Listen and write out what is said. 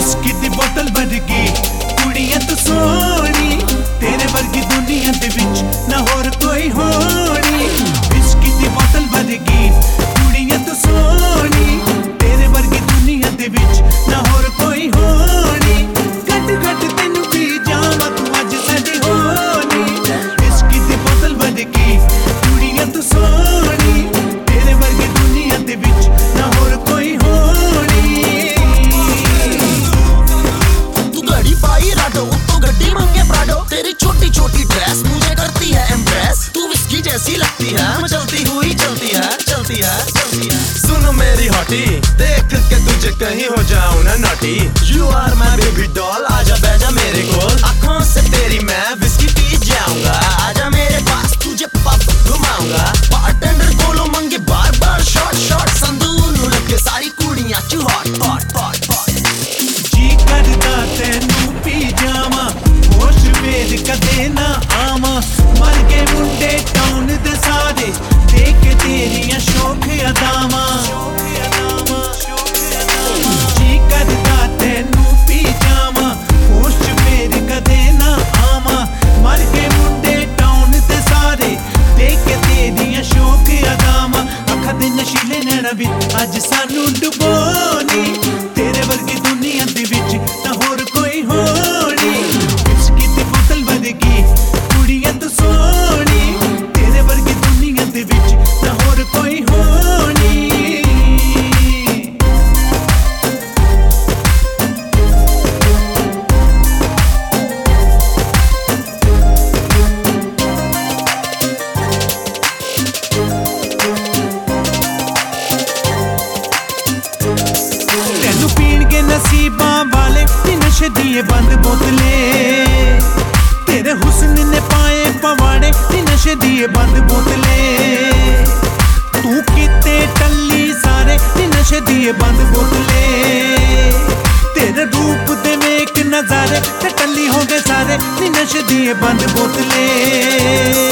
Whisky दी बोतल वर्गी कुड़ियां तू सोहनी, तेरे वर्गी दुनिया दे विच ना होर कोई होनी। विस्की दी बोतल वर्गी कुड़ियां तू सोहनी, तेरे वर्गी दुनिया दे विच ना होर कोई होनी। घट घट तेनू पी जावां तू अज साडी होनी। विस्की दी बोतल वर्गी कुड़ियां तू सोहनी, तेरे वर्गी दुनिया दे विच ना होर कोई होनी। तू घड़ी पाई राडो, तो गड्डी मंगे प्राडो, तेरी छोटी छोटी ड्रेस मुझे करती है इम्प्रेस। तू विस्की जैसी लगती है, चलती हुई चलती है, चलती है, चलती है। सुनो मेरी हॉटी, देख के तुझे कहीं हो जाऊं ना naughty. You are my baby doll, आजा बैजा मेरे कोल, आँखों से तेरी मैं विस्की पी जाऊंगा। आजा मेरे पास तुझे पब घुमाऊंगा। बारटेंडर बोलो मंगे बार बार शॉट शॉट, संदूर नू लगे सारी कुड़ियां चू हॉट हॉट हॉट हॉट। जी करदा तैनू पी जावां, होश मेर कदे ना आवां। मर गए मुंडे टाउन दे सारे, देख तेरियां शौक अदावां। जी करदा तैनू पी जावां, होश मेर कदे ना आवां। मर गए मुंडे टाउन दे सारे, देख तेरियां शौक अदावां। अखां दे नशीले नैणां विच अज सानू डुबोनी, तेरे वर्गी दुनिया दे विच ना होर कोई होनी। विस्की दी बोतल वर्गी कुड़ियां तू सोहनी, तेरे वर्गी दुनिया दे विच ना होर कोई होनी। तेनू पीणगे नसीबां वाले नी नशे दिए बंद बोतले, तेरे हुस्न ने पाए पवाड़े नी नशे दिए बंद बोतले। तू किते टल्ली सारे नी नशे दिए बंद बोतले, तेरे रूप दे वेख नजारे ते टल्ली हो गए सारे नी नशे दिए बंद बोतले।